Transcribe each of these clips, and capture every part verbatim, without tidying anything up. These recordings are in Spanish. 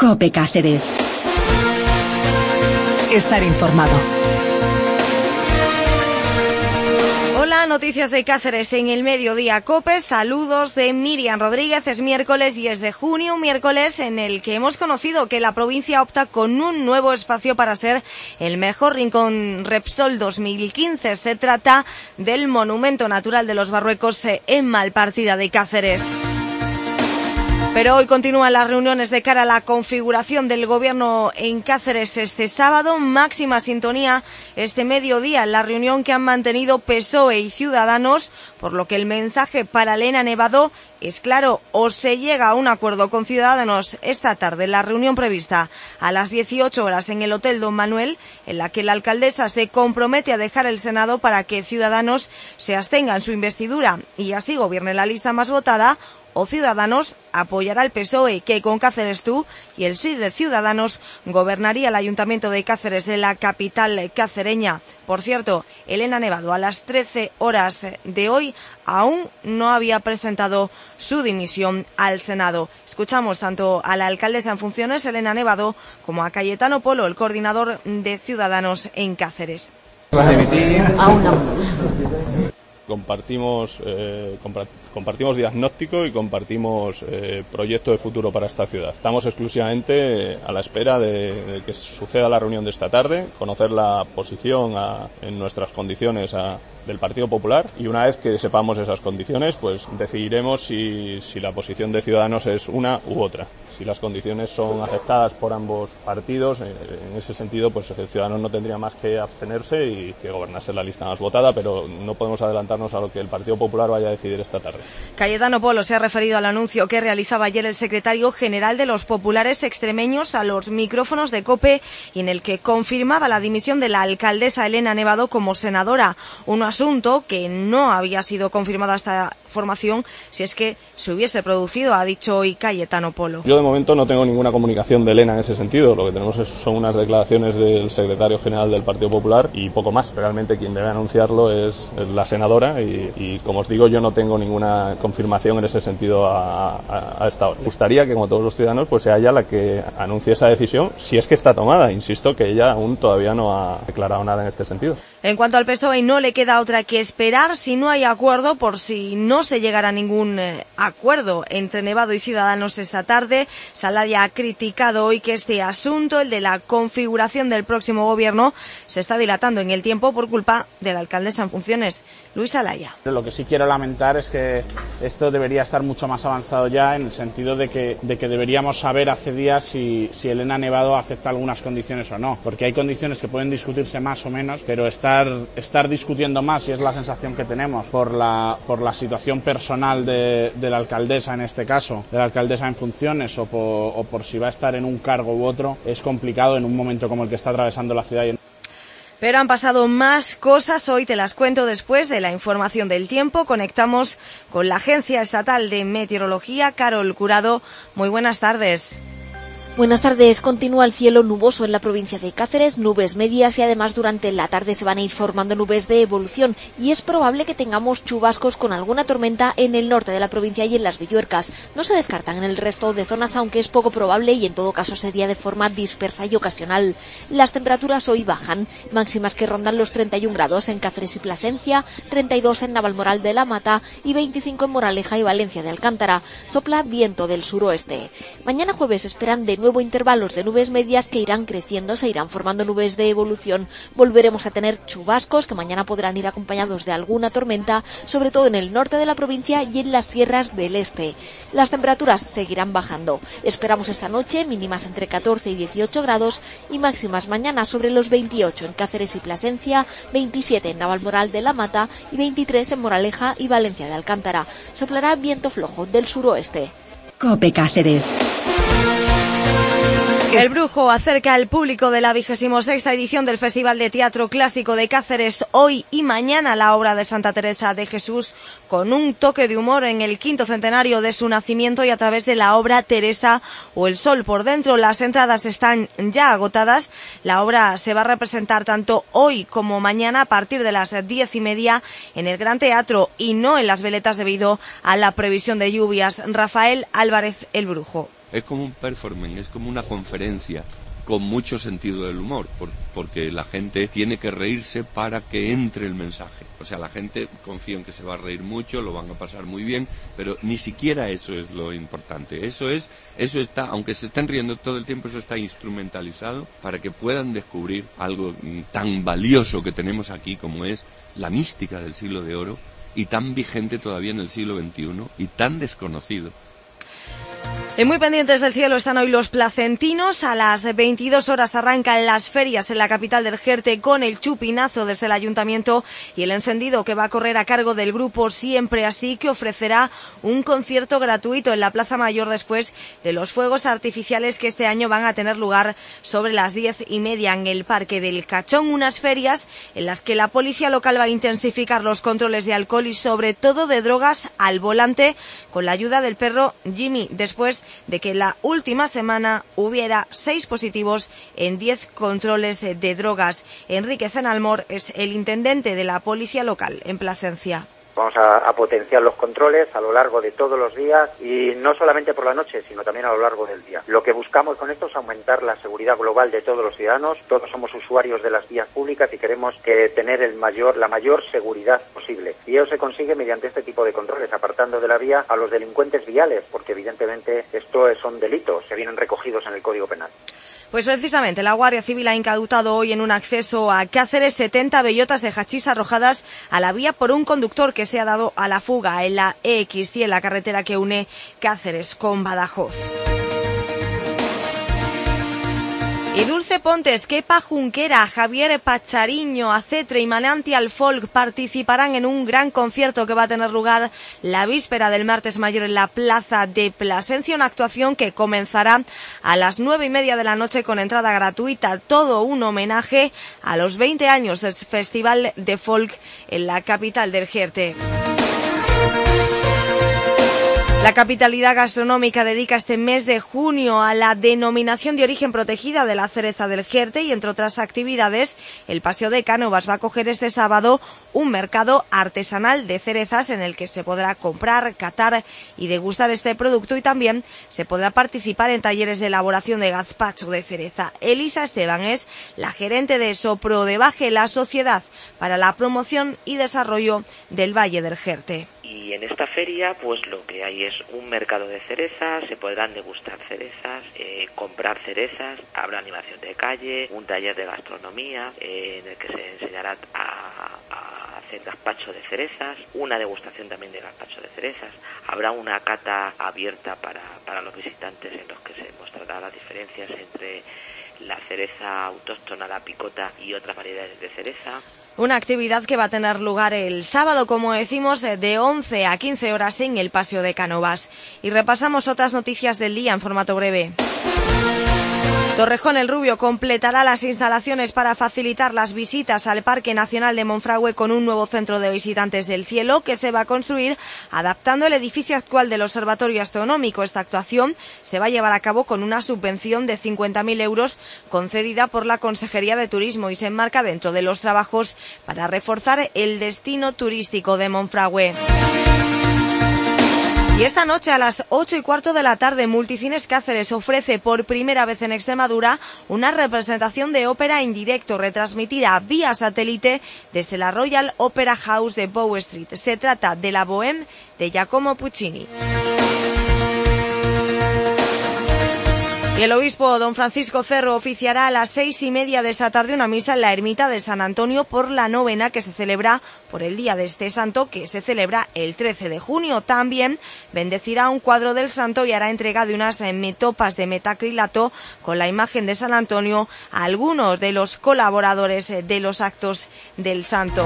COPE Cáceres. Estar informado. Hola, noticias de Cáceres en el mediodía COPE. Saludos de Miriam Rodríguez. Es miércoles diez de junio, un miércoles en el que hemos conocido que la provincia opta con un nuevo espacio para ser el mejor rincón Repsol dos mil quince. Se trata del Monumento Natural de los Barruecos en Malpartida de Cáceres. Pero hoy continúan las reuniones de cara a la configuración del gobierno en Cáceres este sábado. Máxima sintonía este mediodía en la reunión que han mantenido P S O E y Ciudadanos, por lo que el mensaje para Elena Nevado es claro: o se llega a un acuerdo con Ciudadanos esta tarde en la reunión prevista a las dieciocho horas en el Hotel Don Manuel, en la que la alcaldesa se compromete a dejar el Senado para que Ciudadanos se abstenga en su investidura y así gobierne la lista más votada, o Ciudadanos apoyará al P S O E, que con Cáceres Tú y el sí de Ciudadanos gobernaría el Ayuntamiento de Cáceres, de la capital cacereña. Por cierto, Elena Nevado a las trece horas de hoy aún no había presentado su dimisión al Senado. Escuchamos tanto a la alcaldesa en funciones, Elena Nevado, como a Cayetano Polo, el coordinador de Ciudadanos en Cáceres. ¿Vas a dimitir? Aún no. Compartimos, eh, compartimos diagnóstico y compartimos eh, proyecto de futuro para esta ciudad. Estamos exclusivamente a la espera de, de que suceda la reunión de esta tarde, conocer la posición a, en nuestras condiciones a, del Partido Popular, y una vez que sepamos esas condiciones, pues decidiremos si, si la posición de Ciudadanos es una u otra. Si las condiciones son aceptadas por ambos partidos, eh, en ese sentido, pues el Ciudadanos no tendría más que abstenerse y que gobernase la lista más votada, pero no podemos adelantarnos a lo que el Partido Popular vaya a decidir esta tarde. Cayetano Polo se ha referido al anuncio que realizaba ayer el secretario general de los populares extremeños a los micrófonos de COPE, y en el que confirmaba la dimisión de la alcaldesa Elena Nevado como senadora, un asunto que no había sido confirmado hasta formación si es que se hubiese producido, ha dicho hoy Cayetano Polo. Yo de momento no tengo ninguna comunicación de Elena en ese sentido. Lo que tenemos es, son unas declaraciones del secretario general del Partido Popular y poco más. Realmente quien debe anunciarlo es la senadora y, y como os digo, yo no tengo ninguna confirmación en ese sentido a, a, a esta hora. Me gustaría que, como todos los ciudadanos, pues sea ella la que anuncie esa decisión, si es que está tomada. Insisto que ella aún todavía no ha declarado nada en este sentido. En cuanto al P S O E, no le queda otra que esperar si no hay acuerdo, por si no se llegara a ningún eh, acuerdo entre Nevado y Ciudadanos esta tarde. Salaya ha criticado hoy que este asunto, el de la configuración del próximo gobierno, se está dilatando en el tiempo por culpa de la alcaldesa en funciones, Luis Salaya. Lo que sí quiero lamentar es que esto debería estar mucho más avanzado ya, en el sentido de que, de que deberíamos saber hace días si, si Elena Nevado acepta algunas condiciones o no, porque hay condiciones que pueden discutirse más o menos, pero estar, estar discutiendo más, y es la sensación que tenemos por la, por la situación personal de, de la alcaldesa en este caso, de la alcaldesa en funciones, o por, o por si va a estar en un cargo u otro, es complicado en un momento como el que está atravesando la ciudad. Pero han pasado más cosas, hoy te las cuento después de la información del tiempo. Conectamos con la Agencia Estatal de Meteorología. Carol Curado, muy buenas tardes. Buenas tardes. Continúa el cielo nuboso en la provincia de Cáceres, nubes medias, y además durante la tarde se van a ir formando nubes de evolución, y es probable que tengamos chubascos con alguna tormenta en el norte de la provincia y en las Villuercas. No se descartan en el resto de zonas, aunque es poco probable, y en todo caso sería de forma dispersa y ocasional. Las temperaturas hoy bajan, máximas que rondan los treinta y un grados en Cáceres y Plasencia, treinta y dos en Navalmoral de la Mata y veinticinco en Moraleja y Valencia de Alcántara. Sopla viento del suroeste. Mañana jueves esperan de nuevo intervalos de nubes medias que irán creciendo, se irán formando nubes de evolución. Volveremos a tener chubascos que mañana podrán ir acompañados de alguna tormenta, sobre todo en el norte de la provincia y en las sierras del este. Las temperaturas seguirán bajando. Esperamos esta noche mínimas entre catorce y dieciocho grados y máximas mañana sobre los veintiocho en Cáceres y Plasencia, veintisiete en Navalmoral de la Mata y veintitrés en Moraleja y Valencia de Alcántara. Soplará viento flojo del suroeste. COPE Cáceres. El Brujo acerca al público de la vigésima sexta edición del Festival de Teatro Clásico de Cáceres. Hoy y mañana la obra de Santa Teresa de Jesús, con un toque de humor en el quinto centenario de su nacimiento y a través de la obra Teresa o El Sol por Dentro. Las entradas están ya agotadas. La obra se va a representar tanto hoy como mañana a partir de las diez y media en el Gran Teatro y no en las Veletas debido a la previsión de lluvias. Rafael Álvarez, El Brujo. es como un performance, es como una conferencia con mucho sentido del humor, por, porque la gente tiene que reírse para que entre el mensaje. O sea, la gente confía en que se va a reír mucho, lo van a pasar muy bien, pero ni siquiera eso es lo importante. Eso es, eso está, aunque se estén riendo todo el tiempo, eso está instrumentalizado para que puedan descubrir algo tan valioso que tenemos aquí como es la mística del siglo de oro y tan vigente todavía en el siglo veintiuno y tan desconocido. Y muy pendientes del cielo están hoy los placentinos. A las veintidós horas arrancan las ferias en la capital del Jerte con el chupinazo desde el ayuntamiento y el encendido que va a correr a cargo del grupo Siempre Así, que ofrecerá un concierto gratuito en la Plaza Mayor después de los fuegos artificiales que este año van a tener lugar sobre las diez y media en el Parque del Cachón. Unas ferias en las que la policía local va a intensificar los controles de alcohol y sobre todo de drogas al volante con la ayuda del perro Jimmy, después de que la última semana hubiera seis positivos en diez controles de, de drogas. Enrique Zenalmor es el intendente de la policía local en Plasencia. Vamos a, a potenciar los controles a lo largo de todos los días y no solamente por la noche, sino también a lo largo del día. Lo que buscamos con esto es aumentar la seguridad global de todos los ciudadanos. Todos somos usuarios de las vías públicas y queremos que tener el mayor, la mayor seguridad posible. Y ello se consigue mediante este tipo de controles, apartando de la vía a los delincuentes viales, porque evidentemente esto son delitos que vienen recogidos en el Código Penal. Pues precisamente la Guardia Civil ha incautado hoy en un acceso a Cáceres setenta bellotas de hachís arrojadas a la vía por un conductor que se ha dado a la fuga en la E X cien, la carretera que une Cáceres con Badajoz. Y Dulce Pontes, Kepa Junquera, Javier Pachariño, Acetre y Manantial Folk participarán en un gran concierto que va a tener lugar la víspera del martes mayor en la plaza de Plasencia, una actuación que comenzará a las nueve y media de la noche con entrada gratuita, todo un homenaje a los veinte años del Festival de Folk en la capital del Jerte. La capitalidad gastronómica dedica este mes de junio a la denominación de origen protegida de la cereza del Jerte y, entre otras actividades, el Paseo de Cánovas va a acoger este sábado un mercado artesanal de cerezas en el que se podrá comprar, catar y degustar este producto, y también se podrá participar en talleres de elaboración de gazpacho de cereza. Elisa Esteban es la gerente de Soprodebaje, la Sociedad para la Promoción y Desarrollo del Valle del Jerte. Y en esta feria, pues lo que hay es un mercado de cerezas, se podrán degustar cerezas, eh, comprar cerezas, habrá animación de calle, un taller de gastronomía eh, en el que se enseñará a, a hacer gazpacho de cerezas, una degustación también de gazpacho de cerezas, habrá una cata abierta para, para los visitantes en los que se mostrará las diferencias entre la cereza autóctona, la picota y otras variedades de cereza. Una actividad que va a tener lugar el sábado, como decimos, de once a quince horas en el Paseo de Cánovas. Y repasamos otras noticias del día en formato breve. Torrejón el Rubio completará las instalaciones para facilitar las visitas al Parque Nacional de Monfragüe con un nuevo centro de visitantes del cielo que se va a construir adaptando el edificio actual del Observatorio Astronómico. Esta actuación se va a llevar a cabo con una subvención de cincuenta mil euros concedida por la Consejería de Turismo y se enmarca dentro de los trabajos para reforzar el destino turístico de Monfragüe. Y esta noche a las ocho y cuarto de la tarde, Multicines Cáceres ofrece por primera vez en Extremadura una representación de ópera en directo retransmitida vía satélite desde la Royal Opera House de Bow Street. Se trata de la Bohème de Giacomo Puccini. Y el obispo don Francisco Cerro oficiará a las seis y media de esta tarde una misa en la ermita de San Antonio por la novena que se celebra por el día de este santo, que se celebra el trece de junio. También bendecirá un cuadro del santo y hará entrega de unas metopas de metacrilato con la imagen de San Antonio a algunos de los colaboradores de los actos del santo.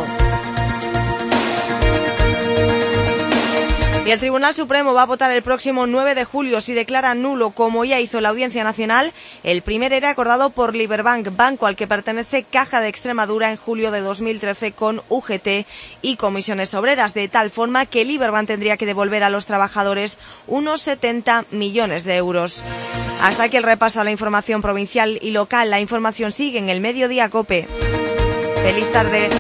Y el Tribunal Supremo va a votar el próximo nueve de julio si declara nulo, como ya hizo la Audiencia Nacional, el primer E R E acordado por Liberbank, banco al que pertenece Caja de Extremadura en julio de dos mil trece con U G T y comisiones obreras, de tal forma que Liberbank tendría que devolver a los trabajadores unos setenta millones de euros. Hasta aquí el repaso a la información provincial y local. La información sigue en el Mediodía COPE. Feliz tarde.